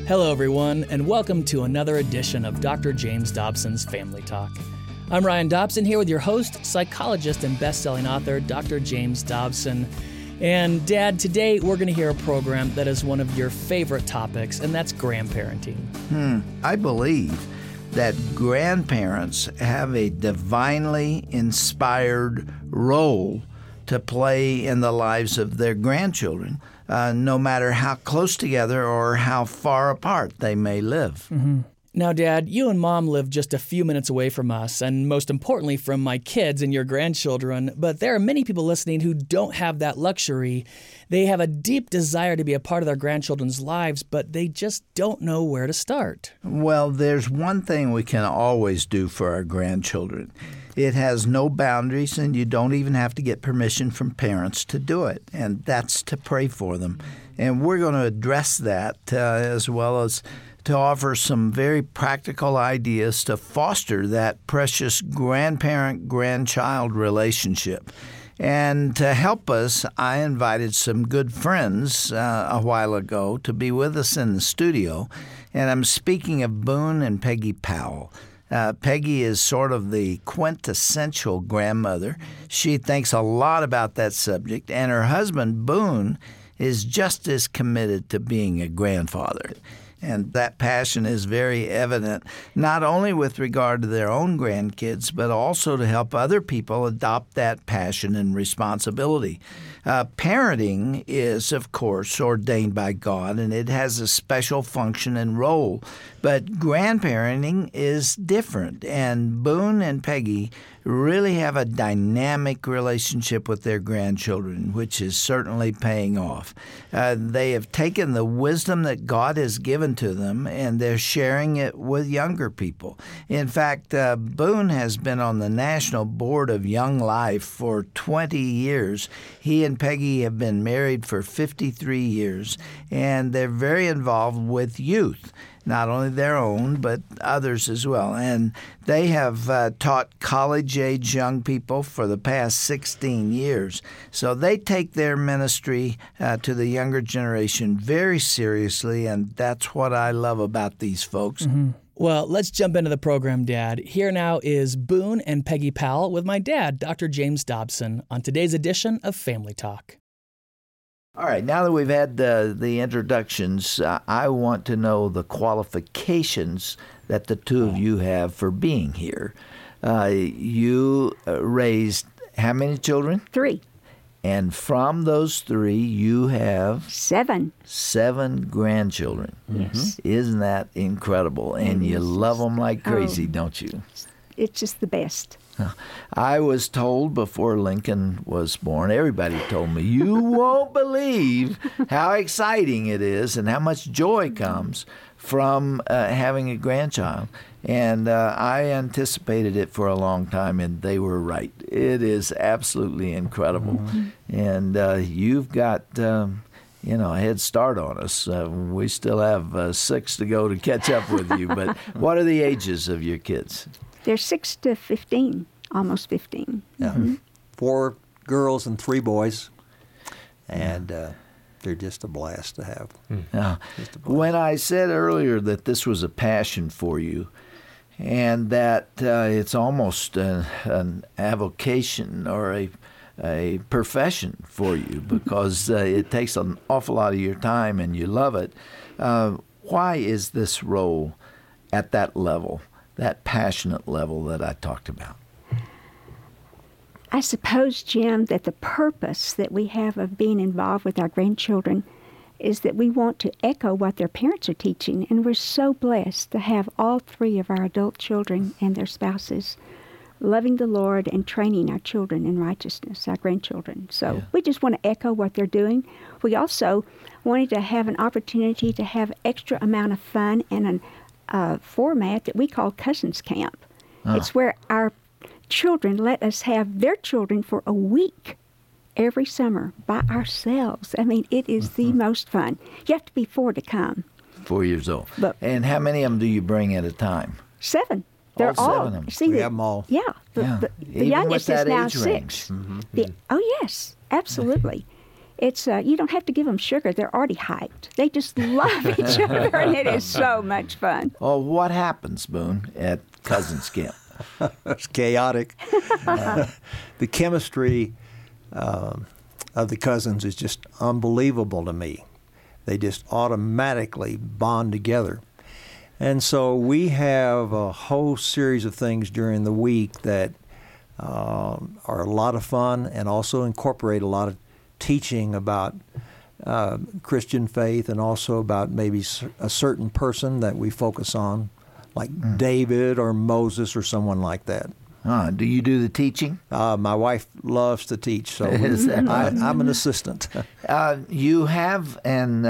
Hello, everyone, and welcome to another edition of Dr. James Dobson's Family Talk. I'm Ryan Dobson here with your host, psychologist, and best-selling author, Dr. James Dobson. And Dad, today we're going to hear a program that is one of your favorite topics, and that's grandparenting. I believe that grandparents have a divinely inspired role to play in the lives of their grandchildren, no matter how close together or how far apart they may live. Now, Dad, you and Mom live just a few minutes away from us, and most importantly from my kids and your grandchildren, but there are many people listening who don't have that luxury. They have a deep desire to be a part of their grandchildren's lives, but they just don't know where to start. Well, there's one thing we can always do for our grandchildren. It has no boundaries, and you don't even have to get permission from parents to do it, and that's to pray for them. And we're going to address that as well as to offer some very practical ideas to foster that precious grandparent-grandchild relationship. And to help us, I invited some good friends a while ago to be with us in the studio, and I'm speaking of Boone and Peggy Powell. Peggy is sort of the quintessential grandmother. She thinks a lot about that subject, and her husband, Boone, is just as committed to being a grandfather. And that passion is very evident, not only with regard to their own grandkids, but also to help other people adopt that passion and responsibility. Parenting is, of course, ordained by God, and it has a special function and role. But grandparenting is different, and Boone and Peggy really have a dynamic relationship with their grandchildren, which is certainly paying off. They have taken the wisdom that God has given to them, and they're sharing it with younger people. In fact, Boone has been on the National Board of Young Life for 20 years. He and Peggy have been married for 53 years, and they're very involved with youth. Not only their own, but others as well. And they have taught college-age young people for the past 16 years. So they take their ministry to the younger generation very seriously, and that's what I love about these folks. Well, let's jump into the program, Dad. Here now is Boone and Peggy Powell with my dad, Dr. James Dobson, on today's edition of Family Talk. All right, now that we've had the introductions, I want to know the qualifications that the two of you have for being here. You raised how many children? 3. And from those 3, you have 7 grandchildren. Yes. Isn't that incredible? And you love them like crazy, don't you? It's just the best. I was told before Lincoln was born, everybody told me, you won't believe how exciting it is and how much joy comes from having a grandchild. And I anticipated it for a long time, and they were right. It is absolutely incredible. And you've got a head start on us. We still have 6 to go to catch up with you. But what are the ages of your kids? They're 6 to 15, almost 15. Yeah. 4 girls and 3 boys, and they're just a blast to have. Now, when I said earlier that this was a passion for you, and that it's almost an avocation or a profession for you because it takes an awful lot of your time and you love it, why is this role at that level? That passionate level that I talked about? I suppose, Jim, that the purpose that we have of being involved with our grandchildren is that we want to echo what their parents are teaching, and we're so blessed to have all 3 of our adult children and their spouses loving the Lord and training our children in righteousness, our grandchildren. So we just want to echo what they're doing. We also wanted to have an opportunity to have extra amount of fun and a format that we call Cousins Camp. It's where our children let us have their children for a week every summer by ourselves. I mean, it is the most fun. You have to be 4 to come. 4 years old. But, and how many of them do you bring at a time? 7. They're all 7 of them. See, we have them all. Yeah. The Even youngest with is that now age 6. range. Oh, yes, absolutely. It's you don't have to give them sugar. They're already hyped. They just love each other, and it is so much fun. Oh, what happens, Boone, at Cousins Camp? It's chaotic. The chemistry of the cousins is just unbelievable to me. They just automatically bond together. And so we have a whole series of things during the week that are a lot of fun and also incorporate a lot of teaching about Christian faith and also about maybe a certain person that we focus on, like David or Moses or someone like that. Do you do the teaching? My wife loves to teach, so I'm an assistant. You have and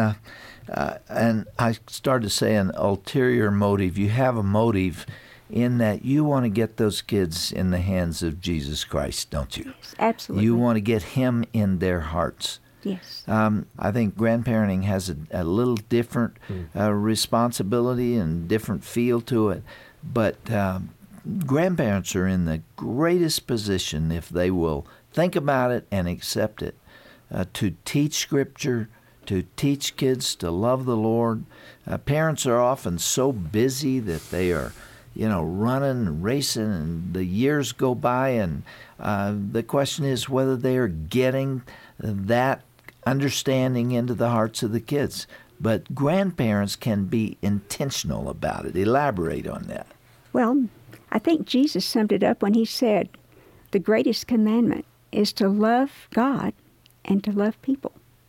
I started to say an ulterior motive. You have a motive in that you want to get those kids in the hands of Jesus Christ, don't you? Yes, absolutely. You want to get Him in their hearts. Yes. I think grandparenting has a little different responsibility and different feel to it, but grandparents are in the greatest position, if they will think about it and accept it, to teach Scripture, to teach kids to love the Lord. Parents are often so busy that they are, running and racing, and the years go by, and the question is whether they are getting that understanding into the hearts of the kids. But grandparents can be intentional about it. Elaborate on that. Well, I think Jesus summed it up when he said, the greatest commandment is to love God and to love people.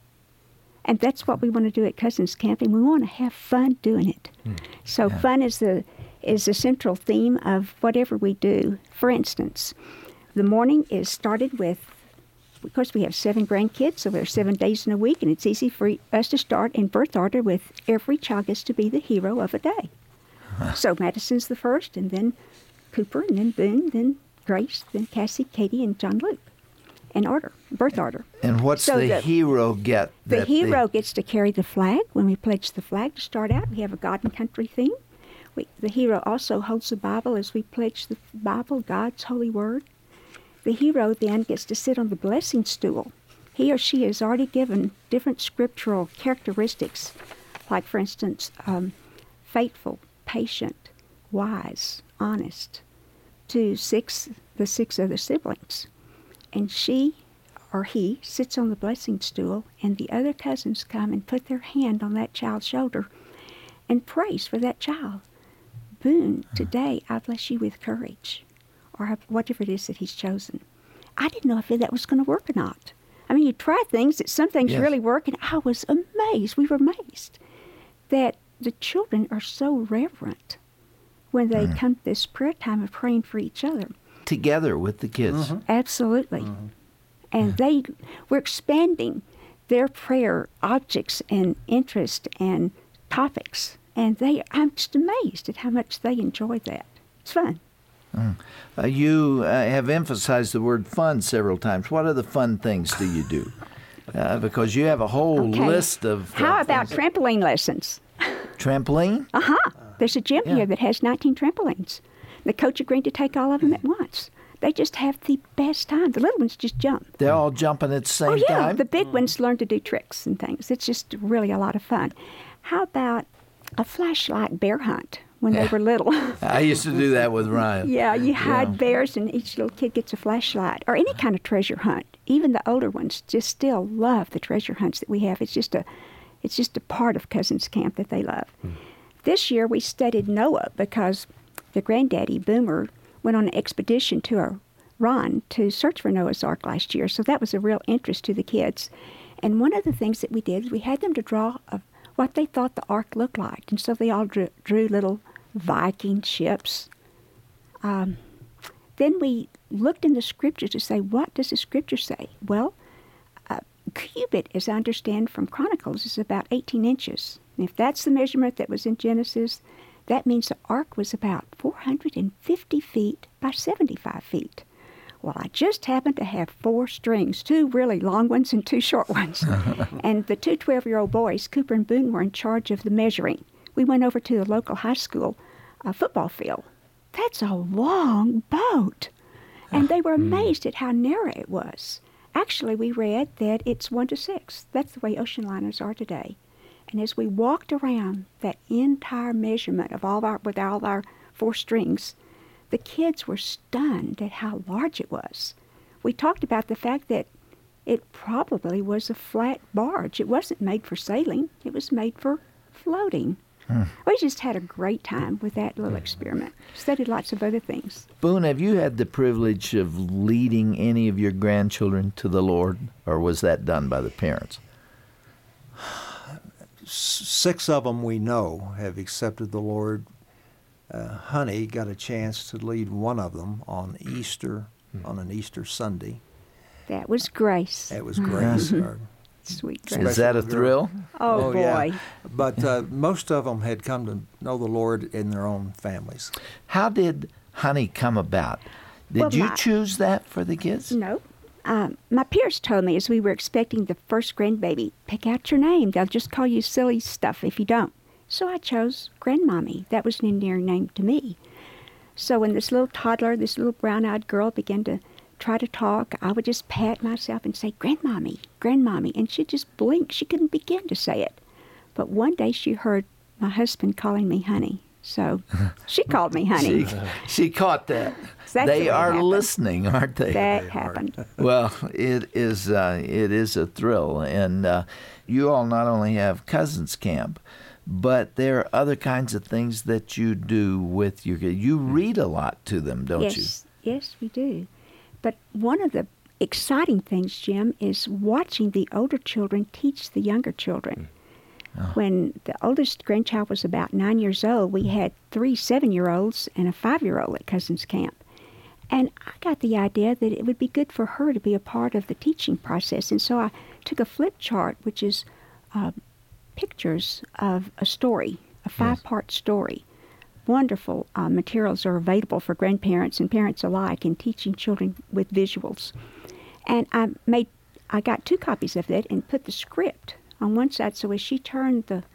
And that's what we want to do at Cousins Camping. We want to have fun doing it. So fun is the central theme of whatever we do. For instance, the morning is started with, of course, we have 7 grandkids, so there are 7 days in a week, and it's easy for us to start in birth order with every child gets to be the hero of a day. So Madison's the first, and then Cooper, and then Boone, then Grace, then Cassie, Katie, and John Luke. In order, birth order. And what's the hero get? The hero gets to carry the flag. When we pledge the flag to start out, we have a God and country theme. The hero also holds the Bible as we pledge the Bible, God's holy word. The hero then gets to sit on the blessing stool. He or she is already given different scriptural characteristics, like, for instance, faithful, patient, wise, honest, to the 6 other siblings. And she or he sits on the blessing stool, and the other cousins come and put their hand on that child's shoulder and praise for that child. Boone, today I bless you with courage, or whatever it is that he's chosen. I didn't know if that was going to work or not. I mean, you try things, that some things really work, and I was amazed. We were amazed that the children are so reverent when they come to this prayer time of praying for each other. Together with the kids. Absolutely. And we're expanding their prayer objects and interest and topics. And I'm just amazed at how much they enjoy that. It's fun. You have emphasized the word fun several times. What other fun things do you do? Because you have a whole list of How about trampoline lessons? Trampoline? There's a gym here that has 19 trampolines. The coach agreed to take all of them at once. They just have the best time. The little ones just jump. They're all jumping at the same time? The big ones learn to do tricks and things. It's just really a lot of fun. How about a flashlight bear hunt when they were little? I used to do that with Ryan. You hide bears, and each little kid gets a flashlight. Or any kind of treasure hunt. Even the older ones just still love the treasure hunts that we have. It's just a part of Cousins Camp that they love. This year we studied Noah because the granddaddy, Boomer, went on an expedition to Iran to search for Noah's Ark last year. So that was a real interest to the kids. And one of the things that we did, we had them to draw what they thought the Ark looked like. And so they all drew little Viking ships. Then we looked in the Scripture to say, what does the Scripture say? Well, a cubit, as I understand from Chronicles, is about 18 inches. And if that's the measurement that was in Genesis, that means the ark was about 450 feet by 75 feet. Well, I just happened to have 4 strings, 2 really long ones and 2 short ones. And the 2 12-year-old boys, Cooper and Boone, were in charge of the measuring. We went over to the local high school football field. That's a long boat. And they were amazed at how narrow it was. Actually, we read that it's 1 to 6. That's the way ocean liners are today. And as we walked around that entire measurement of with all our 4 strings, the kids were stunned at how large it was. We talked about the fact that it probably was a flat barge. It wasn't made for sailing. It was made for floating. We just had a great time with that little experiment. Studied lots of other things. Boone, have you had the privilege of leading any of your grandchildren to the Lord, or was that done by the parents? 6 of them we know have accepted the Lord. Honey got a chance to lead one of them on Easter, on an Easter Sunday. That was Grace. That was Grace. Our Sweet Grace. Is that a thrill? Oh, boy. Yeah. But most of them had come to know the Lord in their own families. How did Honey come about? Did you choose that for the kids? No. My peers told me as we were expecting the first grandbaby, pick out your name. They'll just call you silly stuff if you don't. So I chose Grandmommy. That was an endearing name to me. So when this little toddler, this little brown-eyed girl began to try to talk, I would just pat myself and say, Grandmommy, Grandmommy. And she'd just blink. She couldn't begin to say it. But one day she heard my husband calling me Honey. So she called me Honey. She caught that. That's They the way it are happened. listening, aren't they? That happened. Well, it is a thrill. And you all not only have Cousins Camp, but there are other kinds of things that you do with your kids. You read a lot to them, don't you? Yes, we do. But one of the exciting things, Jim, is watching the older children teach the younger children. When the oldest grandchild was about 9 years old, we had 3 7-year-olds and a 5-year-old at Cousins Camp. And I got the idea that it would be good for her to be a part of the teaching process. And so I took a flip chart, which is pictures of a story, a 5-part story. Wonderful materials are available for grandparents and parents alike in teaching children with visuals. And I got 2 copies of it and put the script on one side, so as she turned the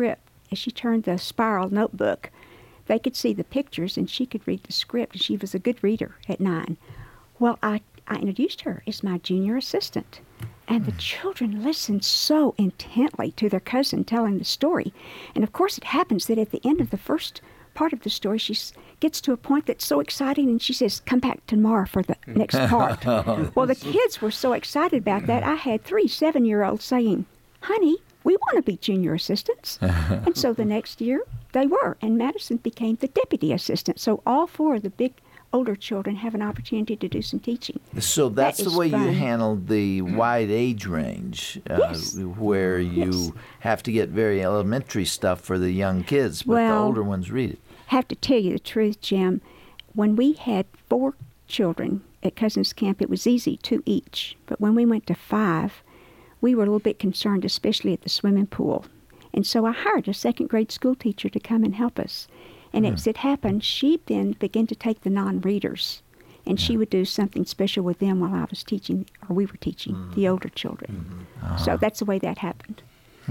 spiral notebook, they could see the pictures and she could read the script. And she was a good reader at 9. Well, I introduced her as my junior assistant. And the children listened so intently to their cousin telling the story. And of course it happens that at the end of the first part of the story, she gets to a point that's so exciting and she says, come back tomorrow for the next part. Well, the kids were so excited about that. I had 3 7-year-olds saying, Honey, we want to be junior assistants. And so the next year they were. And Madison became the deputy assistant. So all 4 of the big older children have an opportunity to do some teaching. So that's the way fun. you handled the wide age range, Yes. where you have to get very elementary stuff for the young kids, but the Well, older ones read it. Have to tell you the truth, Jim. When we had 4 children at Cousins Camp, it was easy, 2 each. But when we went to 5, we were a little bit concerned, especially at the swimming pool. And so I hired a 2nd grade school teacher to come and help us. And as it happened, she then began to take the non-readers. And she would do something special with them while I was teaching, or we were teaching, the older children. So that's the way that happened.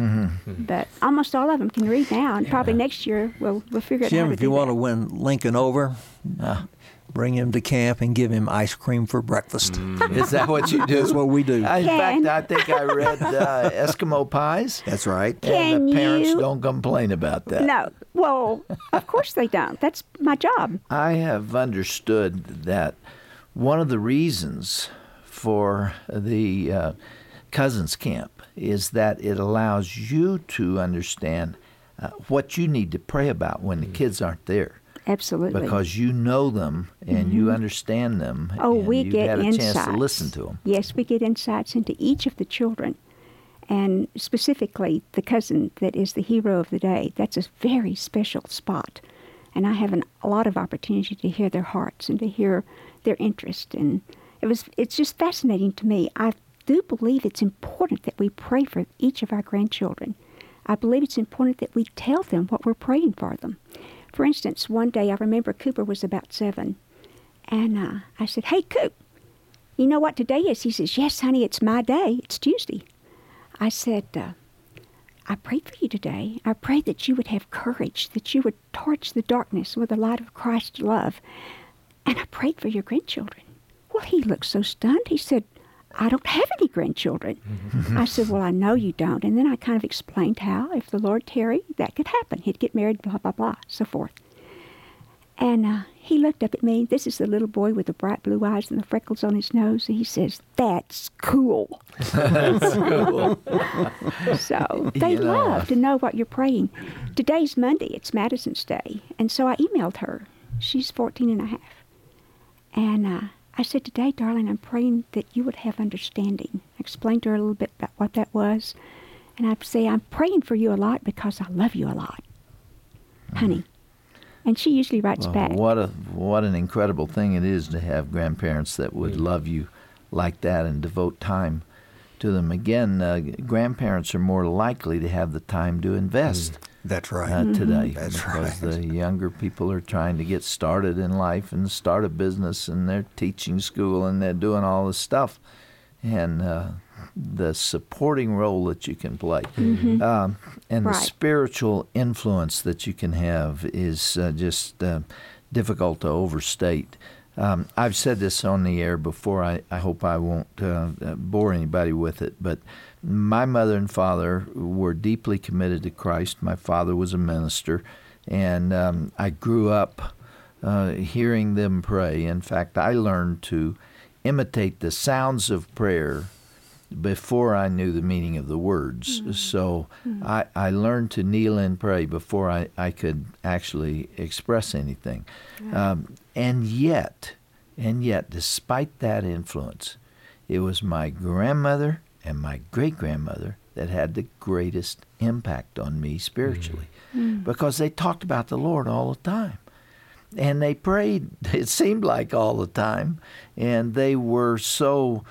But almost all of them can read now, and probably next year we'll figure out how Jim, to if do you want that. to win Lincoln over, bring him to camp and give him ice cream for breakfast. Is that what you do? That's what we do. In fact, I think I read Eskimo pies. That's right. Can And the parents you- don't complain about that. No. Well, of course they don't. That's my job. I have understood that one of the reasons for the Cousins Camp is that it allows you to understand what you need to pray about when the kids aren't there. Absolutely. Because you know them and you understand them. Oh, and we you've get had a insights. chance to listen to them. Yes, we get insights into each of the children. And specifically, the cousin that is the hero of the day. That's a very special spot. And I have a lot of opportunity to hear their hearts and to hear their interest. And it's just fascinating to me. I do believe it's important that we pray for each of our grandchildren. I believe it's important that we tell them what we're praying for them. For instance, one day I remember Cooper was about 7. And I said, hey, Coop, you know what today is? He says, yes, honey, it's my day. It's Tuesday. I said, I prayed for you today. I prayed that you would have courage, that you would torch the darkness with the light of Christ's love. And I prayed for your grandchildren. Well, he looked so stunned. He said, I don't have any grandchildren. I said, well, I know you don't. And then I kind of explained how, if the Lord tarried, that could happen. He'd get married, blah, blah, blah, so forth. And he looked up at me. This is the little boy with the bright blue eyes and the freckles on his nose. And he says, that's cool. That's cool. So they love to know what you're praying. Today's Monday. It's Madison's Day. And so I emailed her. She's 14 and a half. And I said, today, darling, I'm praying that you would have understanding. I explained to her a little bit about what that was. And I'd say, I'm praying for you a lot because I love you a lot, honey. And she usually writes back. What an incredible thing it is to have grandparents that would love you like that and devote time to them. Again, grandparents are more likely to have the time to invest. That's right. Today. That's because right. the younger people are trying to get started in life and start a business, and they're teaching school and they're doing all this stuff. And the supporting role that you can play and the spiritual influence that you can have is just difficult to overstate. I've said this on the air before. I hope I won't bore anybody with it, but my mother and father were deeply committed to Christ. My father was a minister, and I grew up hearing them pray. In fact, I learned to imitate the sounds of prayer before I knew the meaning of the words. So I learned to kneel and pray before I could actually express anything. And yet, despite that influence, it was my grandmother and my great-grandmother that had the greatest impact on me spiritually because they talked about the Lord all the time. And they prayed, it seemed like all the time, and they were so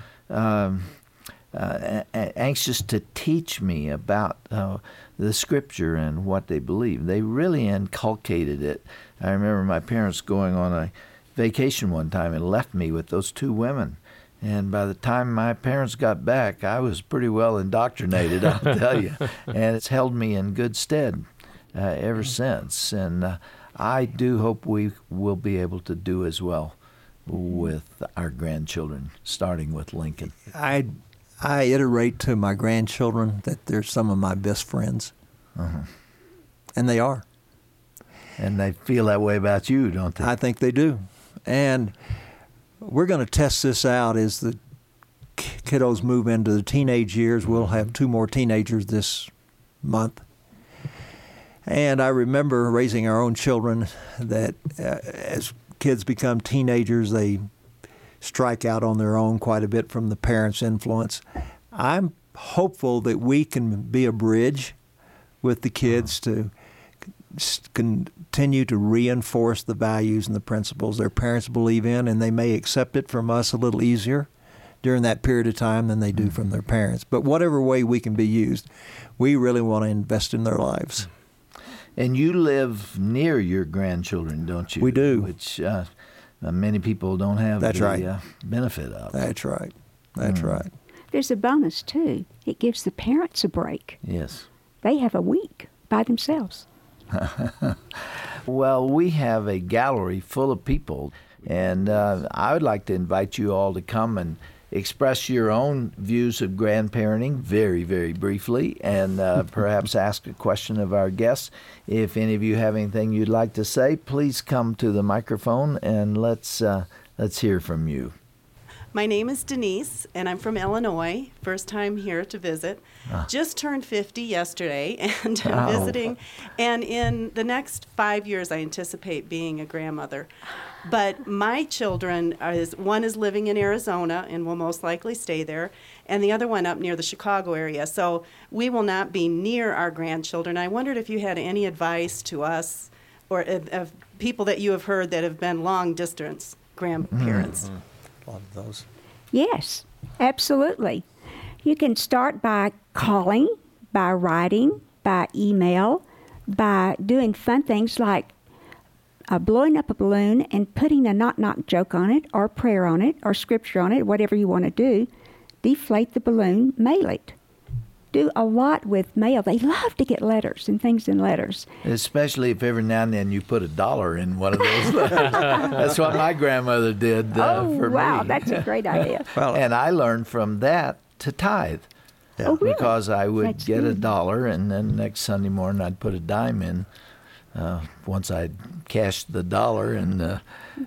anxious to teach me about the Scripture and what they believed. They really inculcated it. I remember my parents going on a vacation one time and left me with those two women. And by the time my parents got back, I was pretty well indoctrinated, I'll tell you. And it's held me in good stead ever since. And I do hope we will be able to do as well with our grandchildren, starting with Lincoln. I iterate to my grandchildren that they're some of my best friends. And they are. And they feel that way about you, don't they? I think they do. And we're going to test this out as the kiddos move into the teenage years. We'll have 2 more teenagers this month. And I remember raising our own children that as kids become teenagers, they strike out on their own quite a bit from the parents' influence. I'm hopeful that we can be a bridge with the kids to continue to reinforce the values and the principles their parents believe in, and they may accept it from us a little easier during that period of time than they do from their parents. But whatever way we can be used, we really want to invest in their lives. And you live near your grandchildren, don't you? We do. Which many people don't have the benefit of. That's right. That's right. There's a bonus, too. It gives the parents a break. Yes. They have a week by themselves. Well, we have a gallery full of people, and I would like to invite you all to come and express your own views of grandparenting very, very briefly, and perhaps ask a question of our guests. If any of you have anything you'd like to say, please come to the microphone and let's hear from you. My name is Denise, and I'm from Illinois. First time here to visit. Just turned 50 yesterday, and I'm visiting. And in the next 5 years, I anticipate being a grandmother. But my children, one is living in Arizona and will most likely stay there, and the other one up near the Chicago area. So we will not be near our grandchildren. I wondered if you had any advice to us or of people that you have heard that have been long-distance grandparents. Love those. Yes, absolutely. You can start by calling, by writing, by email, by doing fun things like blowing up a balloon and putting a knock-knock joke on it, or prayer on it, or scripture on it, whatever you want to do. Deflate the balloon, mail it. do a lot with mail. They love to get letters and things in letters. Especially if every now and then you put $1 in one of those letters. That's what my grandmother did for wow, me. that's a great idea. And I learned from that to tithe. Oh, really? Because I would That's get good. $1, and then next Sunday morning I'd put a dime in. Once I'd cashed the $1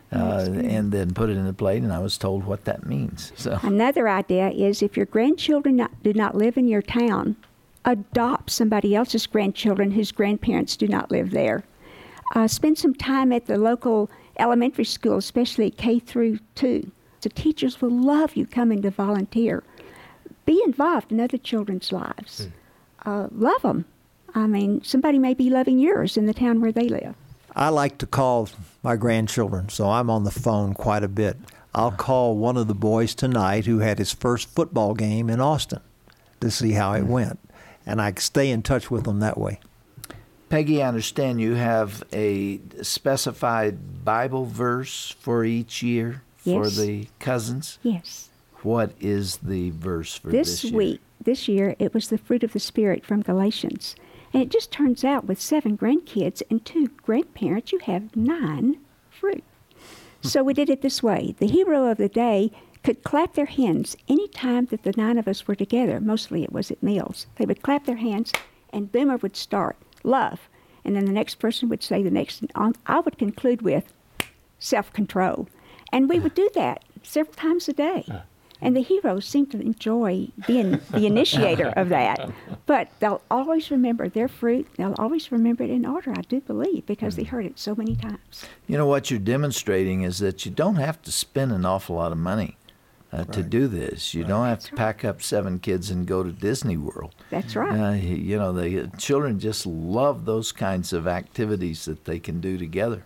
and then put it in the plate, and I was told what that means. So Another idea is if your grandchildren do not live in your town, adopt somebody else's grandchildren whose grandparents do not live there. Spend some time at the local elementary school, especially K through 2. The teachers will love you coming to volunteer. Be involved in other children's lives. Love them. I mean, somebody may be loving yours in the town where they live. I like to call my grandchildren, so I'm on the phone quite a bit. I'll call one of the boys tonight who had his first football game in Austin to see how it went, and I stay in touch with them that way. Peggy, I understand you have a specified Bible verse for each year for Yes. the cousins. Yes. What is the verse for this year? This year, it was the fruit of the Spirit from Galatians. And it just turns out with 7 grandkids and 2 grandparents, you have 9 fruit. So we did it this way. The hero of the day could clap their hands any time that the 9 of us were together. Mostly it was at meals. They would clap their hands, and Boomer would start, love. And then the next person would say the next. And I would conclude with self-control. And we would do that several times a day. And the heroes seem to enjoy being the initiator of that. But they'll always remember their fruit. They'll always remember it in order, I do believe, because they heard it so many times. You know, what you're demonstrating is that you don't have to spend an awful lot of money to do this. You don't have to pack up 7 kids and go to Disney World. That's right. You know, the children just love those kinds of activities that they can do together.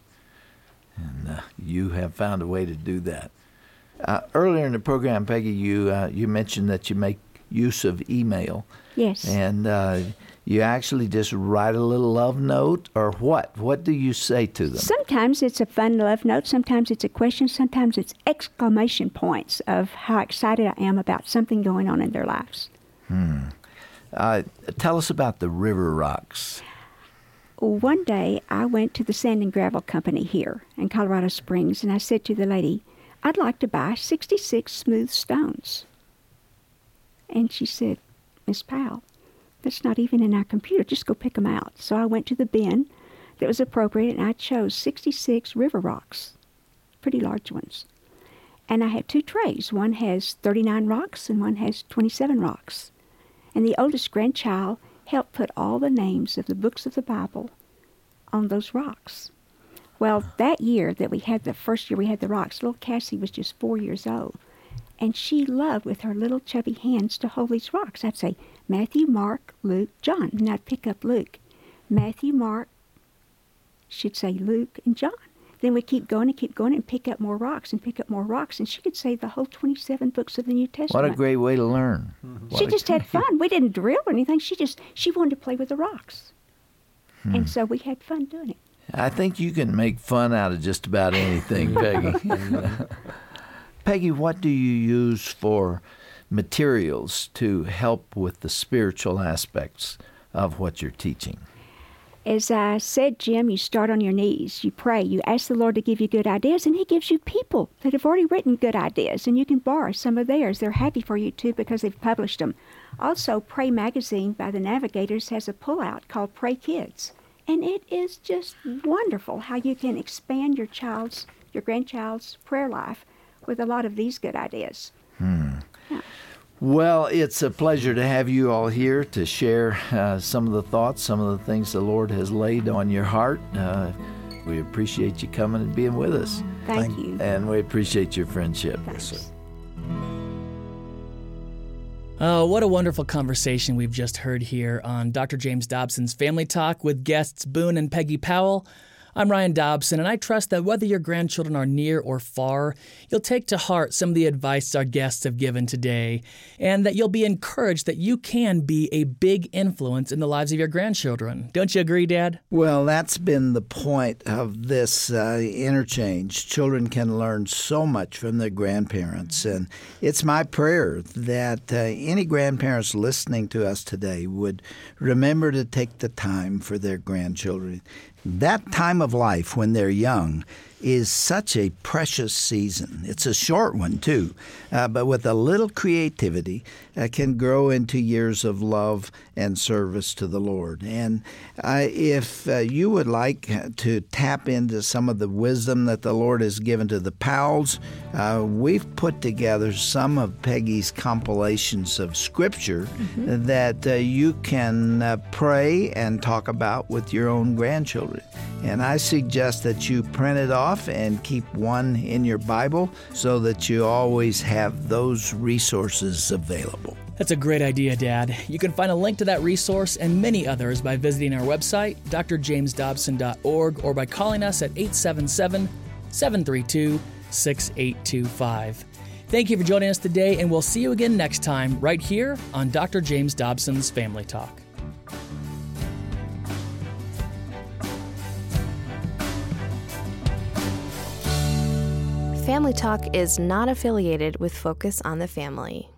And you have found a way to do that. Earlier in the program, Peggy, you mentioned that you make use of email. Yes. And you actually just write a little love note, or what? What do you say to them? Sometimes it's a fun love note. Sometimes it's a question. Sometimes it's exclamation points of how excited I am about something going on in their lives. Tell us about the River Rocks. One day, I went to the Sand and Gravel Company here in Colorado Springs, and I said to the lady, I'd like to buy 66 smooth stones. And she said, Miss Powell, that's not even in our computer. Just go pick them out. So I went to the bin that was appropriate, and I chose 66 river rocks, pretty large ones. And I had 2 trays. One has 39 rocks, and one has 27 rocks. And the oldest grandchild helped put all the names of the books of the Bible on those rocks. Well, that year that we had the first year we had the rocks, little Cassie was just 4 years old. And she loved with her little chubby hands to hold these rocks. I'd say, Matthew, Mark, Luke, John. And I'd pick up Luke. Matthew, Mark, she'd say Luke and John. Then we'd keep going and pick up more rocks and pick up more rocks. And she could say the whole 27 books of the New Testament. What a great way to learn. She just had fun. We didn't drill or anything. She wanted to play with the rocks. And so we had fun doing it. I think you can make fun out of just about anything, Peggy. Peggy, what do you use for materials to help with the spiritual aspects of what you're teaching? As I said, Jim, you start on your knees. You pray. You ask the Lord to give you good ideas, and He gives you people that have already written good ideas, and you can borrow some of theirs. They're happy for you, too, because they've published them. Also, Pray Magazine by the Navigators has a pullout called Pray Kids. And it is just wonderful how you can expand your grandchild's prayer life with a lot of these good ideas. Yeah. Well, it's a pleasure to have you all here to share some of the thoughts, some of the things the Lord has laid on your heart. We appreciate you coming and being with us. Thank you. And we appreciate your friendship. Thanks. Yes, sir. Oh, what a wonderful conversation we've just heard here on Dr. James Dobson's Family Talk with guests Boone and Peggy Powell. I'm Ryan Dobson, and I trust that whether your grandchildren are near or far, you'll take to heart some of the advice our guests have given today, and that you'll be encouraged that you can be a big influence in the lives of your grandchildren. Don't you agree, Dad? Well, that's been the point of this interchange. Children can learn so much from their grandparents, and it's my prayer that any grandparents listening to us today would remember to take the time for their grandchildren. That time of life when they're young is such a precious season. It's a short one, too, but with a little creativity can grow into years of love and service to the Lord. And if you would like to tap into some of the wisdom that the Lord has given to the Powells, we've put together some of Peggy's compilations of Scripture that you can pray and talk about with your own grandchildren. And I suggest that you print it off and keep one in your Bible so that you always have those resources available. That's a great idea, Dad. You can find a link to that resource and many others by visiting our website, drjamesdobson.org, or by calling us at 877-732-6825. Thank you for joining us today, and we'll see you again next time right here on Dr. James Dobson's Family Talk. Family Talk is not affiliated with Focus on the Family.